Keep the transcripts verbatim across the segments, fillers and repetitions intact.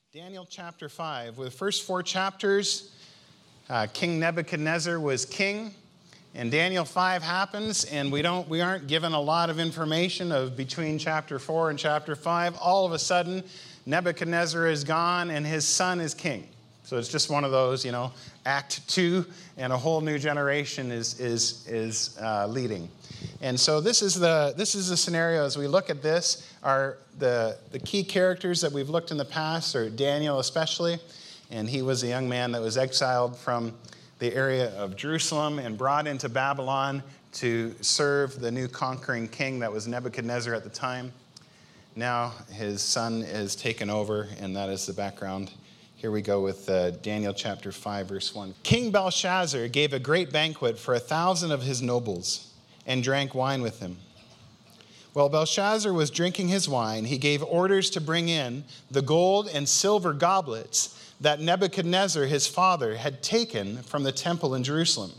Daniel chapter five. With the first four chapters, uh, King Nebuchadnezzar was king, and Daniel five happens, and we don't we aren't given a lot of information of between chapter four and chapter five. All of a sudden, Nebuchadnezzar is gone, and his son is king. So it's just one of those, you know, Act Two, and a whole new generation is is is uh, leading. And so this is the this is the scenario as we look at this. Are the the key characters that we've looked in the past are Daniel especially, and he was a young man that was exiled from the area of Jerusalem and brought into Babylon to serve the new conquering king that was Nebuchadnezzar at the time. Now his son is taken over, and that is the background. Here we go with uh, Daniel chapter five, verse one. King Belshazzar gave a great banquet for a thousand of his nobles and drank wine with him. While Belshazzar was drinking his wine, he gave orders to bring in the gold and silver goblets that Nebuchadnezzar, his father, had taken from the temple in Jerusalem,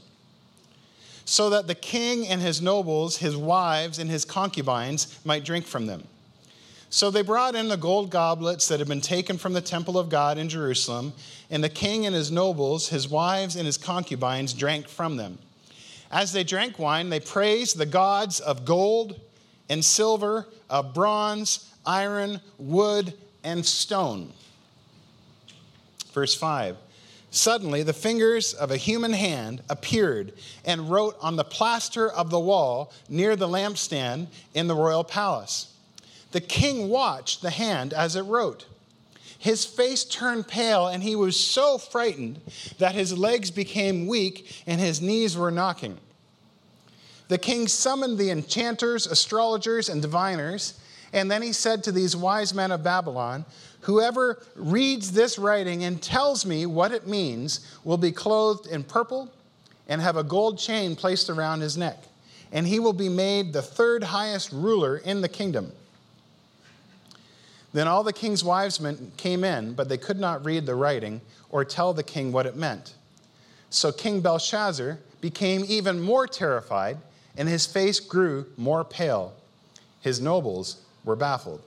so that the king and his nobles, his wives, and his concubines might drink from them. So they brought in the gold goblets that had been taken from the temple of God in Jerusalem, and the king and his nobles, his wives, and his concubines drank from them. As they drank wine, they praised the gods of gold and silver, of bronze, iron, wood, and stone. Verse five. Suddenly the fingers of a human hand appeared and wrote on the plaster of the wall near the lampstand in the royal palace. The king watched the hand as it wrote. His face turned pale, and he was so frightened that his legs became weak and his knees were knocking. The king summoned the enchanters, astrologers, and diviners, and then he said to these wise men of Babylon, "Whoever reads this writing and tells me what it means will be clothed in purple and have a gold chain placed around his neck, and he will be made the third highest ruler in the kingdom." Then all the king's wise men came in, but they could not read the writing or tell the king what it meant. So King Belshazzar became even more terrified, and his face grew more pale. His nobles were baffled.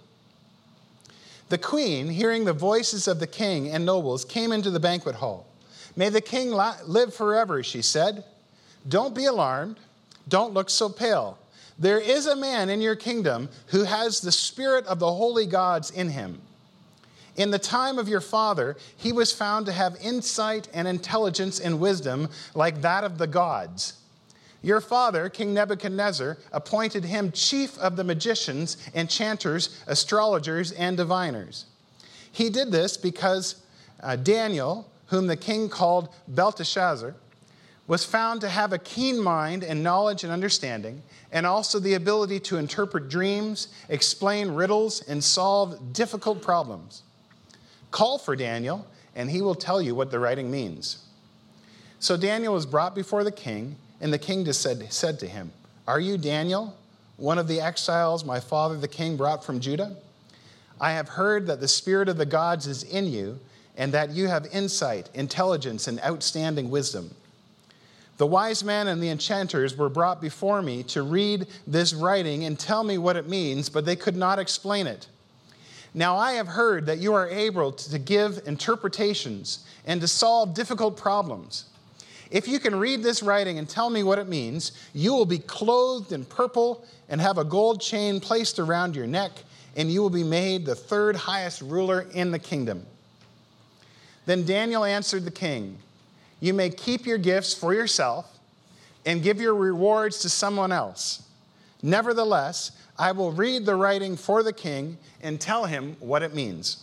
The queen, hearing the voices of the king and nobles, came into the banquet hall. "May the king live forever," she said. "Don't be alarmed. Don't look so pale. There is a man in your kingdom who has the spirit of the holy gods in him. In the time of your father, he was found to have insight and intelligence and wisdom like that of the gods. Your father, King Nebuchadnezzar, appointed him chief of the magicians, enchanters, astrologers, and diviners. He did this because uh, Daniel, whom the king called Belteshazzar, was found to have a keen mind and knowledge and understanding, and also the ability to interpret dreams, explain riddles, and solve difficult problems. Call for Daniel, and he will tell you what the writing means." So Daniel was brought before the king, and the king just said, said to him, "Are you Daniel, one of the exiles my father the king brought from Judah? I have heard that the spirit of the gods is in you, and that you have insight, intelligence, and outstanding wisdom. The wise men and the enchanters were brought before me to read this writing and tell me what it means, but they could not explain it. Now I have heard that you are able to give interpretations and to solve difficult problems. If you can read this writing and tell me what it means, you will be clothed in purple and have a gold chain placed around your neck, and you will be made the third highest ruler in the kingdom." Then Daniel answered the king, "You may keep your gifts for yourself and give your rewards to someone else. Nevertheless, I will read the writing for the king and tell him what it means.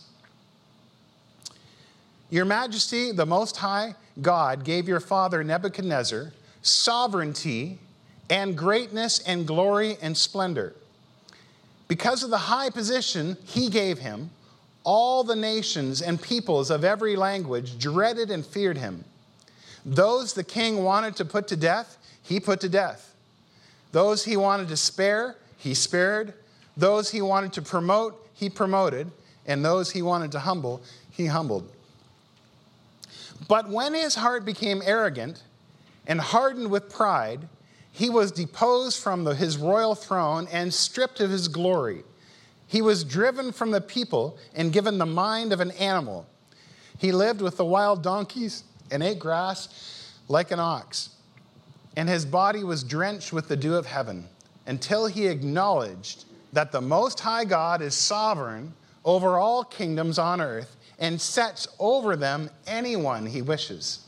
Your Majesty, the Most High God, gave your father Nebuchadnezzar sovereignty and greatness and glory and splendor. Because of the high position he gave him, all the nations and peoples of every language dreaded and feared him. Those the king wanted to put to death, he put to death. Those he wanted to spare, he spared. Those he wanted to promote, he promoted. And those he wanted to humble, he humbled. But when his heart became arrogant and hardened with pride, he was deposed from the, his royal throne and stripped of his glory. He was driven from the people and given the mind of an animal. He lived with the wild donkeys and ate grass like an ox. And his body was drenched with the dew of heaven until he acknowledged that the Most High God is sovereign over all kingdoms on earth and sets over them anyone he wishes.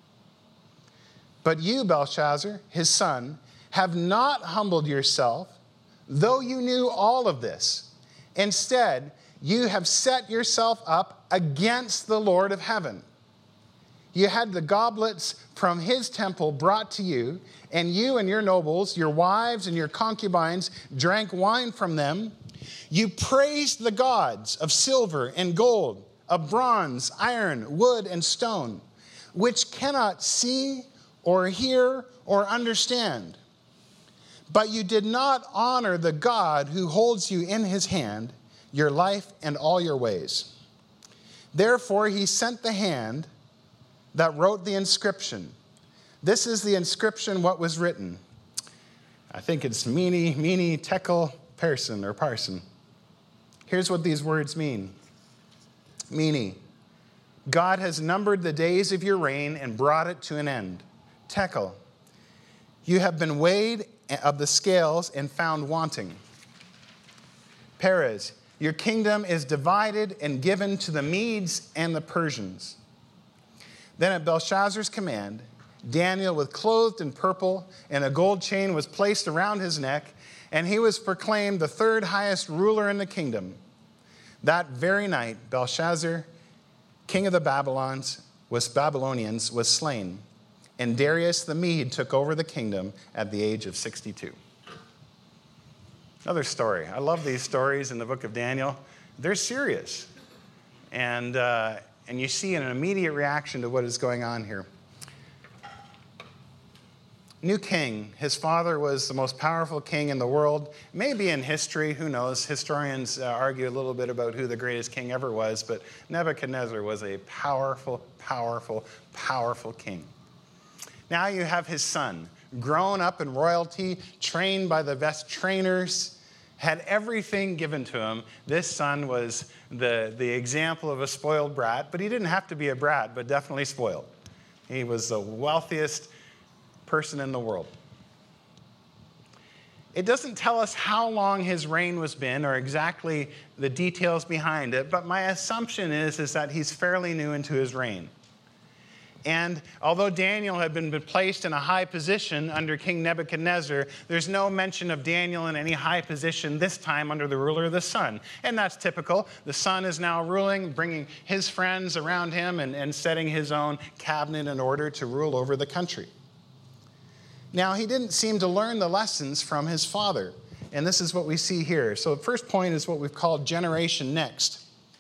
But you, Belshazzar, his son, have not humbled yourself, though you knew all of this. Instead, you have set yourself up against the Lord of heaven. You had the goblets from his temple brought to you, and you and your nobles, your wives and your concubines, drank wine from them. You praised the gods of silver and gold, of bronze, iron, wood, and stone, which cannot see or hear or understand. But you did not honor the God who holds you in his hand, your life and all your ways. Therefore, he sent the hand that wrote the inscription. This is the inscription, what was written. I think it's Mene, Mene, Tekel, Parsin, or Parson. Here's what these words mean. Mene, God has numbered the days of your reign and brought it to an end. Tekel, you have been weighed of the scales and found wanting. Perez, your kingdom is divided and given to the Medes and the Persians. Then at Belshazzar's command, Daniel was clothed in purple, and a gold chain was placed around his neck, and he was proclaimed the third highest ruler in the kingdom. That very night, Belshazzar, king of the Babylons, was Babylonians, was slain, and Darius the Mede took over the kingdom at the age of sixty-two. Another story. I love these stories in the book of Daniel. They're serious. And, uh, and you see an immediate reaction to what is going on here. New king. His father was the most powerful king in the world. Maybe in history, who knows? Historians uh, argue a little bit about who the greatest king ever was, but Nebuchadnezzar was a powerful, powerful, powerful king. Now you have his son, grown up in royalty, trained by the best trainers, had everything given to him. This son was the, the example of a spoiled brat, but he didn't have to be a brat, but definitely spoiled. He was the wealthiest person in the world. It doesn't tell us how long his reign was been or exactly the details behind it, but my assumption is, is that he's fairly new into his reign. And although Daniel had been placed in a high position under King Nebuchadnezzar, there's no mention of Daniel in any high position this time under the ruler of the sun. And that's typical. The son is now ruling, bringing his friends around him and, and setting his own cabinet in order to rule over the country. Now, he didn't seem to learn the lessons from his father. And this is what we see here. So the first point is what we've called generation next.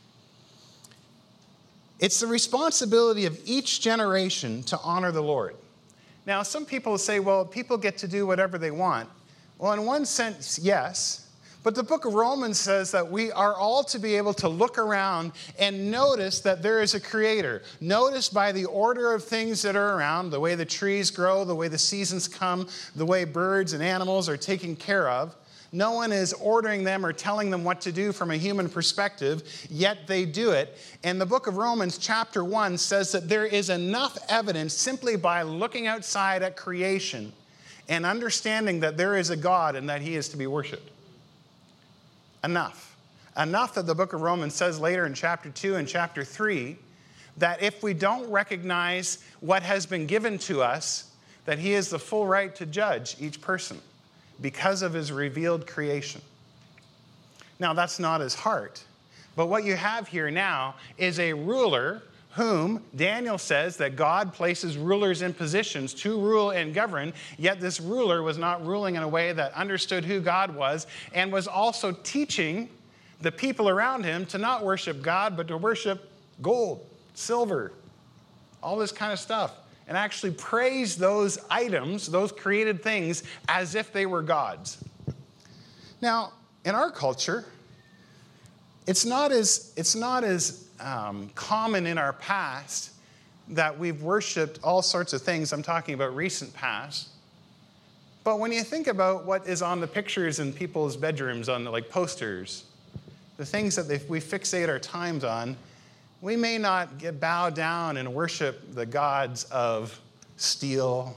It's the responsibility of each generation to honor the Lord. Now, some people say, well, people get to do whatever they want. Well, in one sense, yes. But the book of Romans says that we are all to be able to look around and notice that there is a creator. Notice by the order of things that are around, the way the trees grow, the way the seasons come, the way birds and animals are taken care of. No one is ordering them or telling them what to do from a human perspective, yet they do it. And the book of Romans chapter one says that there is enough evidence simply by looking outside at creation and understanding that there is a God and that he is to be worshiped. Enough. Enough that the book of Romans says later in chapter two and chapter three that if we don't recognize what has been given to us, that he has the full right to judge each person because of his revealed creation. Now, that's not his heart. But what you have here now is a ruler whom Daniel says that God places rulers in positions to rule and govern, yet this ruler was not ruling in a way that understood who God was and was also teaching the people around him to not worship God, but to worship gold, silver, all this kind of stuff. And actually praise those items, those created things, as if they were gods. Now, in our culture, it's not as, it's not as um, common in our past that we've worshipped all sorts of things. I'm talking about recent past. But when you think about what is on the pictures in people's bedrooms, on the, like posters, the things that they, we fixate our times on, we may not get bow down and worship the gods of steel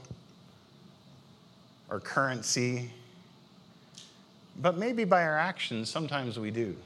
or currency, but maybe by our actions, sometimes we do.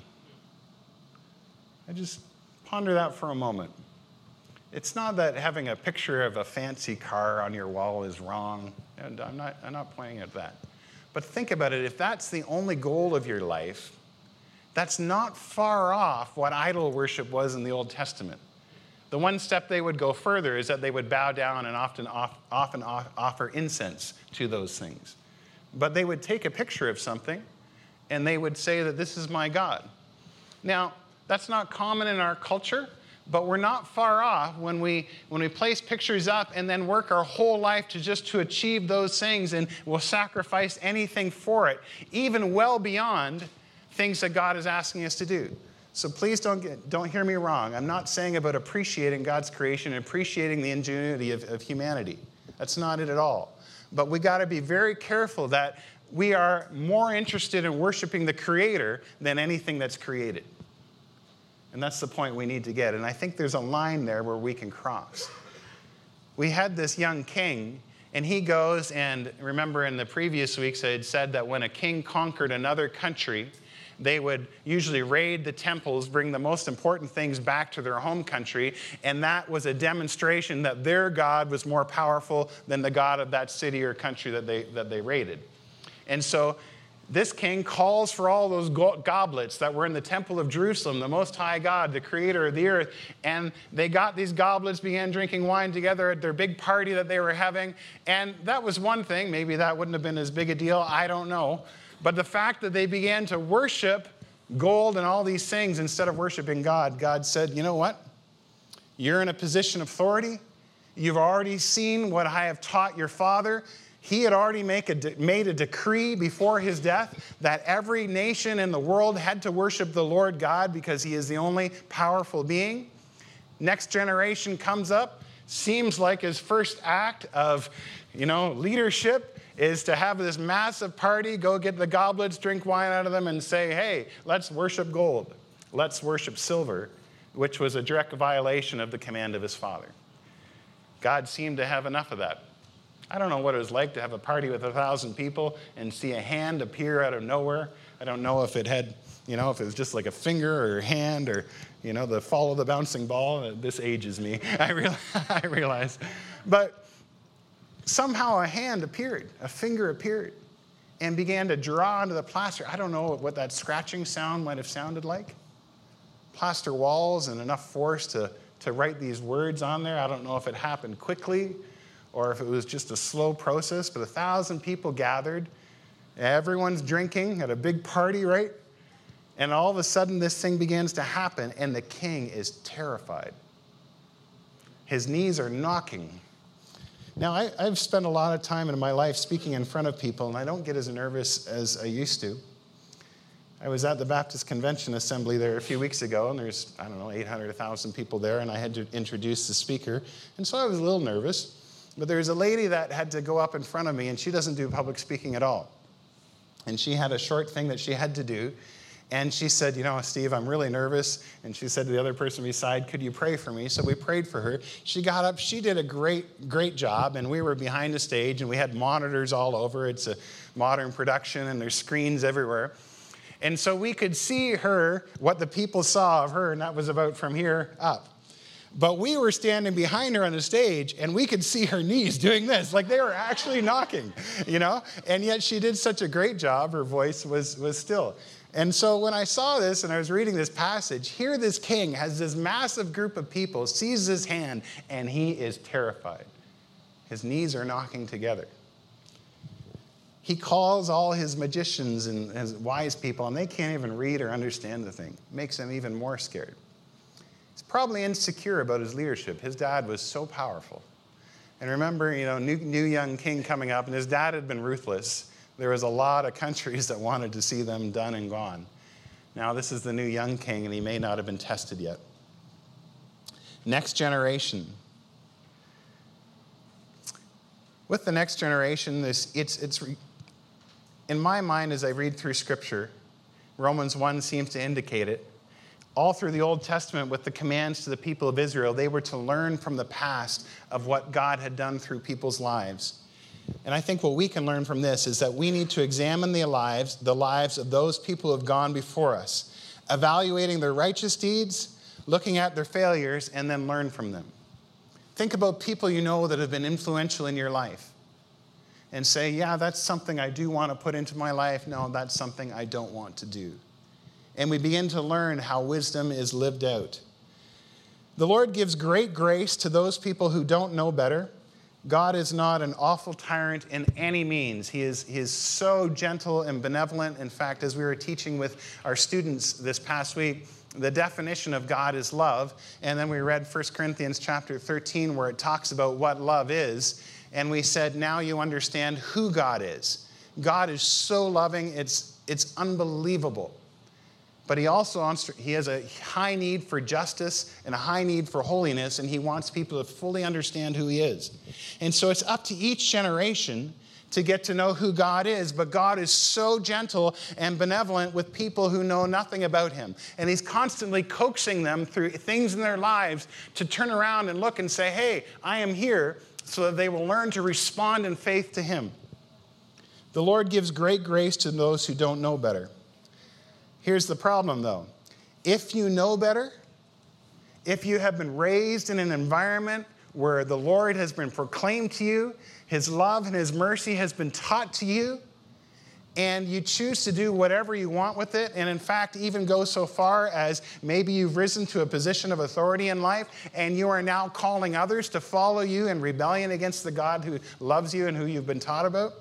I just ponder that for a moment. It's not that having a picture of a fancy car on your wall is wrong, and I'm not, I'm not pointing at that. But think about it, if that's the only goal of your life, that's not far off what idol worship was in the Old Testament. The one step they would go further is that they would bow down and often, often offer incense to those things. But they would take a picture of something and they would say that this is my God. Now, that's not common in our culture, but we're not far off when we when we place pictures up and then work our whole life to just to achieve those things, and we'll sacrifice anything for it, even well beyond things that God is asking us to do. So please don't get, don't hear me wrong. I'm not saying about appreciating God's creation and appreciating the ingenuity of, of humanity. That's not it at all. But we got to be very careful that we are more interested in worshiping the Creator than anything that's created. And that's the point we need to get. And I think there's a line there where we can cross. We had this young king, and he goes, and remember in the previous weeks I had said that when a king conquered another country, they would usually raid the temples, bring the most important things back to their home country, and that was a demonstration that their God was more powerful than the God of that city or country that they, that they raided. And so this king calls for all those go- goblets that were in the temple of Jerusalem, the Most High God, the creator of the earth, and they got these goblets, began drinking wine together at their big party that they were having, and that was one thing. Maybe that wouldn't have been as big a deal, I don't know. But the fact that they began to worship gold and all these things instead of worshiping God, God said, you know what? You're in a position of authority. You've already seen what I have taught your father. He had already make a de- made a decree before his death that every nation in the world had to worship the Lord God because he is the only powerful being. Next generation comes up, seems like his first act of, you know, leadership is to have this massive party, go get the goblets, drink wine out of them, and say, hey, let's worship gold. Let's worship silver, which was a direct violation of the command of his father. God seemed to have enough of that. I don't know what it was like to have a party with a thousand people and see a hand appear out of nowhere. I don't know if it had, you know, if it was just like a finger or a hand or, you know, the follow the bouncing ball. This ages me, I realize. I realize. But somehow a hand appeared, a finger appeared, and began to draw onto the plaster. I don't know what that scratching sound might have sounded like. Plaster walls and enough force to, to write these words on there. I don't know if it happened quickly or if it was just a slow process, but a thousand people gathered. Everyone's drinking at a big party, right? And all of a sudden this thing begins to happen, and the king is terrified. His knees are knocking. Now, I, I've spent a lot of time in my life speaking in front of people, and I don't get as nervous as I used to. I was at the Baptist Convention Assembly there a few weeks ago, and there's, I don't know, eight hundred, one thousand people there, and I had to introduce the speaker. And so I was a little nervous. But there was a lady that had to go up in front of me, and she doesn't do public speaking at all. And she had a short thing that she had to do. And she said, you know, Steve, I'm really nervous. And she said to the other person beside, could you pray for me? So we prayed for her. She got up. She did a great, great job. And we were behind the stage, and we had monitors all over. It's a modern production, and there's screens everywhere. And so we could see her, what the people saw of her, and that was about from here up. But we were standing behind her on the stage, and we could see her knees doing this, like they were actually knocking, you know? And yet she did such a great job. Her voice was, was still. And so when I saw this and I was reading this passage, here this king has this massive group of people, seizes his hand, and he is terrified. His knees are knocking together. He calls all his magicians and his wise people, and they can't even read or understand the thing. It makes them even more scared. He's probably insecure about his leadership. His dad was so powerful. And remember, you know, new, new young king coming up, and his dad had been ruthless. There was a lot of countries that wanted to see them done and gone. Now this is the new young king, and he may not have been tested yet. Next generation. With the next generation, this it's it's in my mind as I read through Scripture, Romans one seems to indicate it. All through the Old Testament, with the commands to the people of Israel, they were to learn from the past of what God had done through people's lives. And I think what we can learn from this is that we need to examine the lives, the lives of those people who have gone before us, evaluating their righteous deeds, looking at their failures, and then learn from them. Think about people you know that have been influential in your life and say, yeah, that's something I do want to put into my life. No, that's something I don't want to do. And we begin to learn how wisdom is lived out. The Lord gives great grace to those people who don't know better. God is not an awful tyrant in any means. He is, he is so gentle and benevolent. In fact, as we were teaching with our students this past week, the definition of God is love. And then we read First Corinthians chapter thirteen, where it talks about what love is. And we said, now you understand who God is. God is so loving, it's, it's unbelievable. But he also he has a high need for justice and a high need for holiness, and he wants people to fully understand who he is. And so it's up to each generation to get to know who God is, but God is so gentle and benevolent with people who know nothing about him. And he's constantly coaxing them through things in their lives to turn around and look and say, hey, I am here, so that they will learn to respond in faith to him. The Lord gives great grace to those who don't know better. Here's the problem, though. If you know better, if you have been raised in an environment where the Lord has been proclaimed to you, his love and his mercy has been taught to you, and you choose to do whatever you want with it, and in fact even go so far as maybe you've risen to a position of authority in life, and you are now calling others to follow you in rebellion against the God who loves you and who you've been taught about,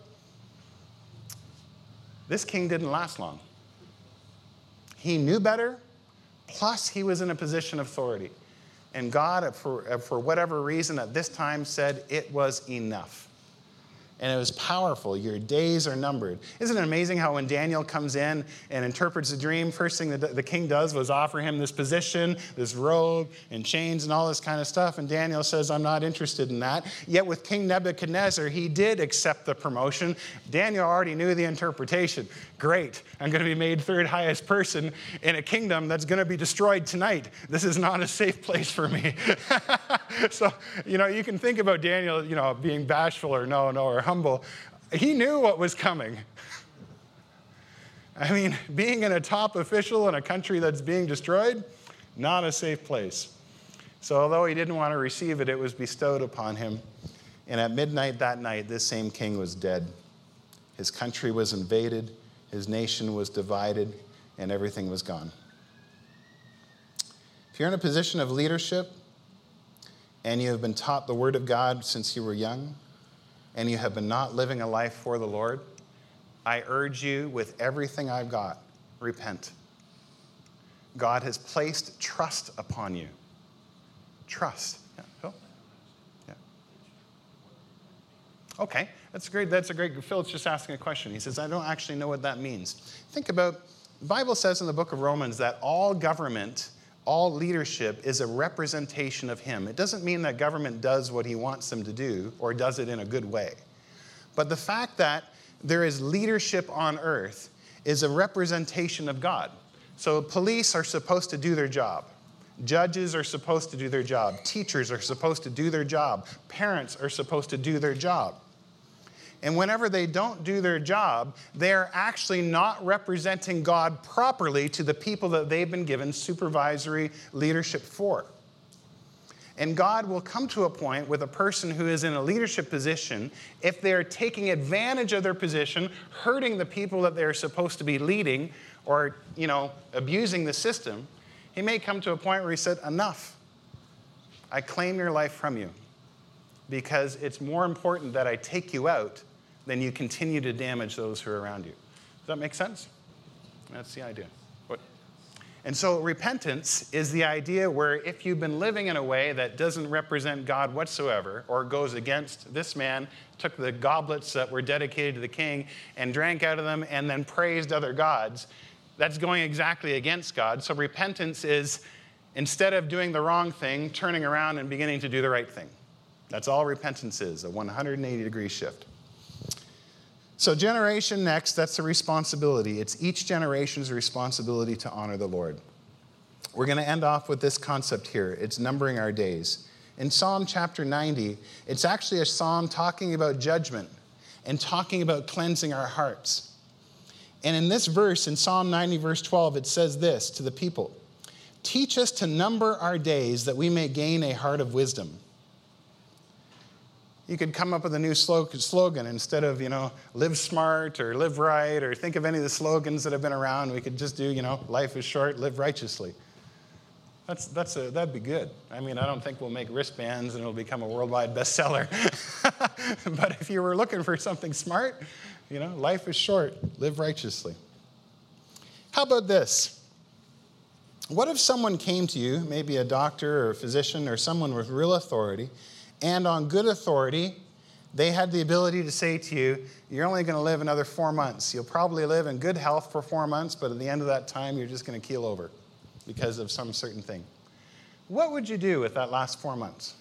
this king didn't last long. He knew better, plus he was in a position of authority. And God, for, for whatever reason at this time, said it was enough. And it was powerful. Your days are numbered. Isn't it amazing how when Daniel comes in and interprets a dream, first thing that the king does was offer him this position, this robe and chains and all this kind of stuff. And Daniel says, I'm not interested in that. Yet with King Nebuchadnezzar, he did accept the promotion. Daniel already knew the interpretation. Great. I'm going to be made third highest person in a kingdom that's going to be destroyed tonight. This is not a safe place for me. So, you know, you can think about Daniel, you know, being bashful or no, no, or humble. He knew what was coming. I mean, being in a top official in a country that's being destroyed, not a safe place. So although he didn't want to receive it, it was bestowed upon him. And at midnight that night, this same king was dead. His country was invaded, his nation was divided, and everything was gone. If you're in a position of leadership and you have been taught the word of God since you were young, and you have been not living a life for the Lord, I urge you with everything I've got, repent. God has placed trust upon you. Trust. Yeah, Phil? Yeah. Okay, that's great. That's a great. Phil's just asking a question. He says, I don't actually know what that means. Think about, the Bible says in the book of Romans that all government, all leadership is a representation of him. It doesn't mean that government does what he wants them to do or does it in a good way. But the fact that there is leadership on earth is a representation of God. So police are supposed to do their job. Judges are supposed to do their job. Teachers are supposed to do their job. Parents are supposed to do their job. And whenever they don't do their job, they're actually not representing God properly to the people that they've been given supervisory leadership for. And God will come to a point with a person who is in a leadership position, if they're taking advantage of their position, hurting the people that they're supposed to be leading, or, you know, abusing the system, he may come to a point where he said, enough. I claim your life from you, because it's more important that I take you out than you continue to damage those who are around you. Does that make sense? That's the idea. What? And so repentance is the idea where if you've been living in a way that doesn't represent God whatsoever, or goes against, this man took the goblets that were dedicated to the king and drank out of them and then praised other gods, that's going exactly against God. So repentance is, instead of doing the wrong thing, turning around and beginning to do the right thing. That's all repentance is, a one hundred eighty degree shift. So generation next, that's the responsibility. It's each generation's responsibility to honor the Lord. We're going to end off with this concept here. It's numbering our days. In Psalm chapter ninety, it's actually a psalm talking about judgment and talking about cleansing our hearts. And in this verse, in Psalm ninety, verse twelve, it says this to the people: "Teach us to number our days that we may gain a heart of wisdom." You could come up with a new slogan instead of, you know, live smart or live right, or think of any of the slogans that have been around. We could just do, you know, life is short, live righteously. That's, that's a, that'd be good. I mean, I don't think we'll make wristbands and it'll become a worldwide bestseller. But if you were looking for something smart, you know, life is short, live righteously. How about this? What if someone came to you, maybe a doctor or a physician or someone with real authority, and on good authority, they had the ability to say to you, you're only going to live another four months. You'll probably live in good health for four months, but at the end of that time, you're just going to keel over because of some certain thing. What would you do with that last four months?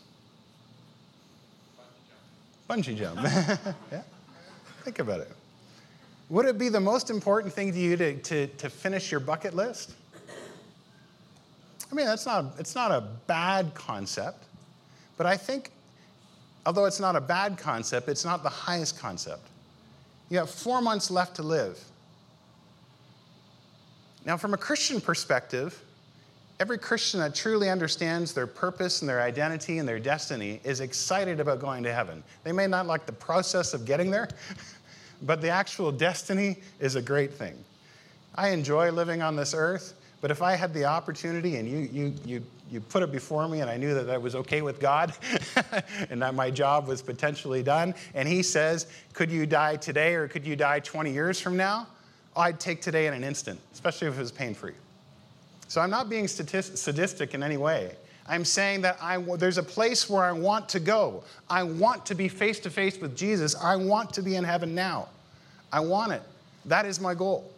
Bungee jump. Bungee jump. Yeah? Think about it. Would it be the most important thing to you to, to, to finish your bucket list? I mean, that's not, it's not a bad concept, but I think, although it's not a bad concept, it's not the highest concept. You have four months left to live. Now, from a Christian perspective, every Christian that truly understands their purpose and their identity and their destiny is excited about going to heaven. They may not like the process of getting there, but the actual destiny is a great thing. I enjoy living on this earth, but if I had the opportunity and you, you, you, you put it before me and I knew that that was okay with God and that my job was potentially done, and he says, could you die today or could you die twenty years from now? I'd take today in an instant, especially if it was pain-free. So I'm not being statist- sadistic in any way. I'm saying that I, there's a place where I want to go. I want to be face-to-face with Jesus. I want to be in heaven now. I want it. That is my goal.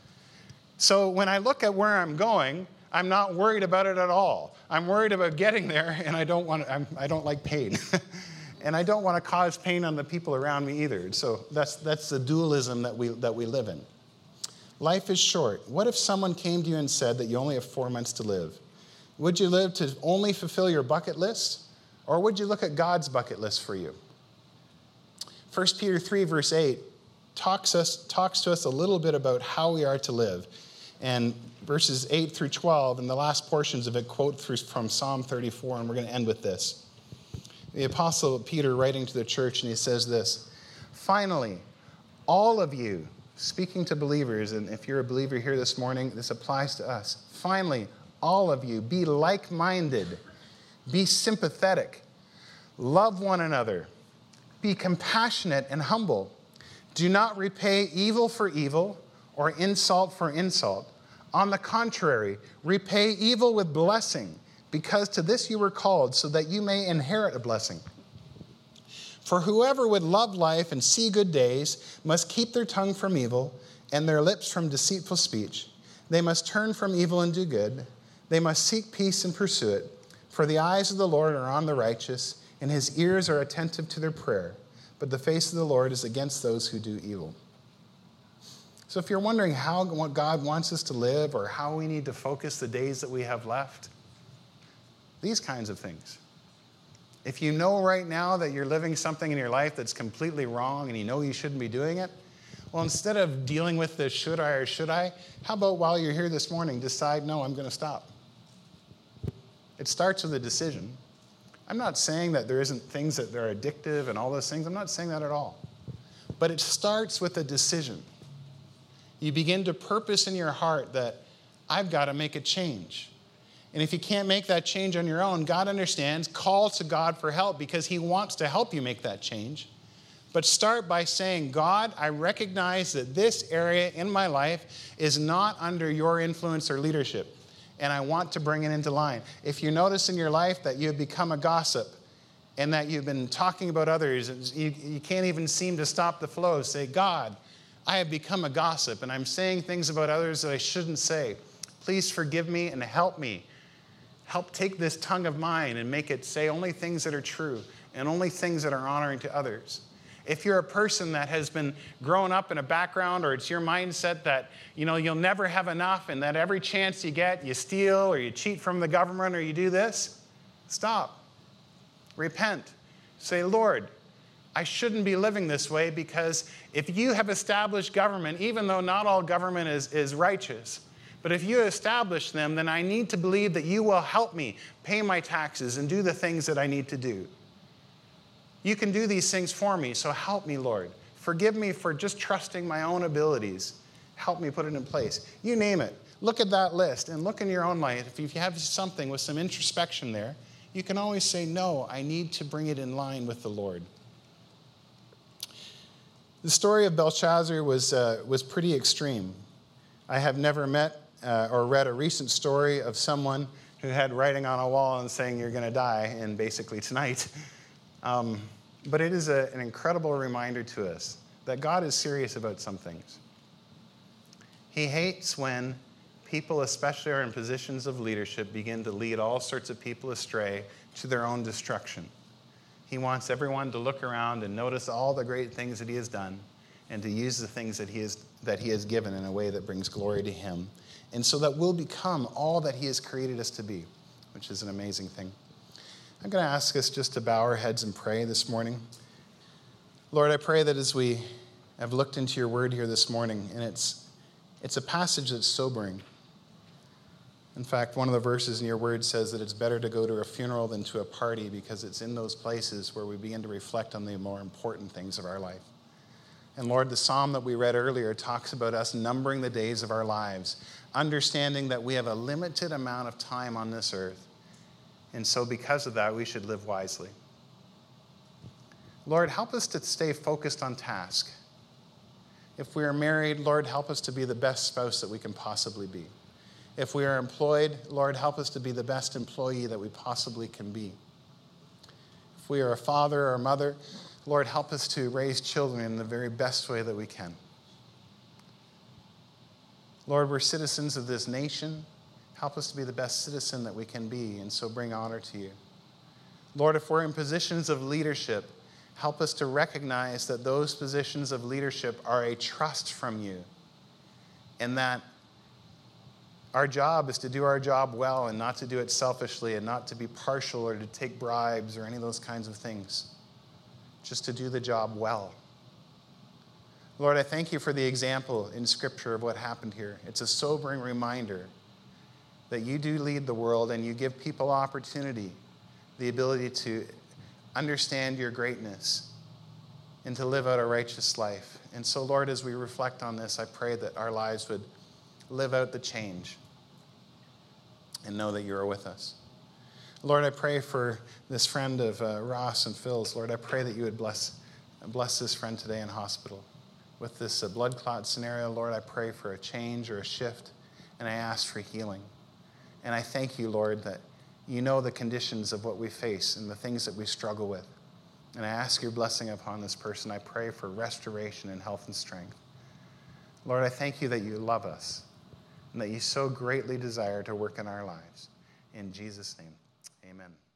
So when I look at where I'm going, I'm not worried about it at all. I'm worried about getting there, and I don't want. I'm, I don't like pain, and I don't want to cause pain on the people around me either. So that's that's the dualism that we that we live in. Life is short. What if someone came to you and said that you only have four months to live? Would you live to only fulfill your bucket list, or would you look at God's bucket list for you? First Peter three, verse eight talks us talks to us a little bit about how we are to live. And verses eight through twelve, and the last portions of it quote through from Psalm thirty-four, and we're going to end with this. The Apostle Peter writing to the church, and he says this: "Finally, all of you," speaking to believers, and if you're a believer here this morning, this applies to us. "Finally, all of you, be like-minded, be sympathetic, love one another, be compassionate and humble. Do not repay evil for evil or insult for insult. On the contrary, repay evil with blessing, because to this you were called, so that you may inherit a blessing. For whoever would love life and see good days must keep their tongue from evil and their lips from deceitful speech. They must turn from evil and do good. They must seek peace and pursue it. For the eyes of the Lord are on the righteous, and his ears are attentive to their prayer. But the face of the Lord is against those who do evil." So if you're wondering how God wants us to live or how we need to focus the days that we have left, these kinds of things. If you know right now that you're living something in your life that's completely wrong and you know you shouldn't be doing it, well, instead of dealing with the should I or should I, how about while you're here this morning, decide, no, I'm going to stop. It starts with a decision. I'm not saying that there isn't things that are addictive and all those things. I'm not saying that at all. But it starts with a decision. You begin to purpose in your heart that I've got to make a change. And if you can't make that change on your own, God understands. Call to God for help because he wants to help you make that change. But start by saying, God, I recognize that this area in my life is not under your influence or leadership, and I want to bring it into line. If you notice in your life that you've become a gossip and that you've been talking about others, and you, you can't even seem to stop the flow, say, God, I have become a gossip, and I'm saying things about others that I shouldn't say. Please forgive me and help me. Help take this tongue of mine and make it say only things that are true and only things that are honoring to others. If you're a person that has been grown up in a background, or it's your mindset that, you know, you'll never have enough and that every chance you get, you steal or you cheat from the government or you do this, stop. Repent. Say, Lord, I shouldn't be living this way, because if you have established government, even though not all government is, is righteous, but if you establish them, then I need to believe that you will help me pay my taxes and do the things that I need to do. You can do these things for me, so help me, Lord. Forgive me for just trusting my own abilities. Help me put it in place. You name it. Look at that list and look in your own life. If you have something with some introspection there, you can always say, no, I need to bring it in line with the Lord. The story of Belshazzar was, uh, was pretty extreme. I have never met uh, or read a recent story of someone who had writing on a wall and saying, you're going to die, and basically tonight. Um, but it is a, an incredible reminder to us that God is serious about some things. He hates when people, especially are in positions of leadership, begin to lead all sorts of people astray to their own destruction. He wants everyone to look around and notice all the great things that he has done, and to use the things that he has, that he has given in a way that brings glory to him. And so that we'll become all that he has created us to be, which is an amazing thing. I'm going to ask us just to bow our heads and pray this morning. Lord, I pray that as we have looked into your word here this morning, and it's, it's a passage that's sobering. In fact, one of the verses in your word says that it's better to go to a funeral than to a party, because it's in those places where we begin to reflect on the more important things of our life. And Lord, the psalm that we read earlier talks about us numbering the days of our lives, understanding that we have a limited amount of time on this earth. And so because of that, we should live wisely. Lord, help us to stay focused on task. If we are married, Lord, help us to be the best spouse that we can possibly be. If we are employed, Lord, help us to be the best employee that we possibly can be. If we are a father or a mother, Lord, help us to raise children in the very best way that we can. Lord, we're citizens of this nation. Help us to be the best citizen that we can be, and so bring honor to you. Lord, if we're in positions of leadership, help us to recognize that those positions of leadership are a trust from you, and that our job is to do our job well and not to do it selfishly and not to be partial or to take bribes or any of those kinds of things. Just to do the job well. Lord, I thank you for the example in Scripture of what happened here. It's a sobering reminder that you do lead the world and you give people opportunity, the ability to understand your greatness and to live out a righteous life. And so, Lord, as we reflect on this, I pray that our lives would live out the change and know that you are with us. Lord, I pray for this friend of uh, Ross and Phil's. Lord, I pray that you would bless, bless this friend today in hospital. With this uh, blood clot scenario, Lord, I pray for a change or a shift, and I ask for healing. And I thank you, Lord, that you know the conditions of what we face and the things that we struggle with. And I ask your blessing upon this person. I pray for restoration and health and strength. Lord, I thank you that you love us and that you so greatly desire to work in our lives. In Jesus' name, amen.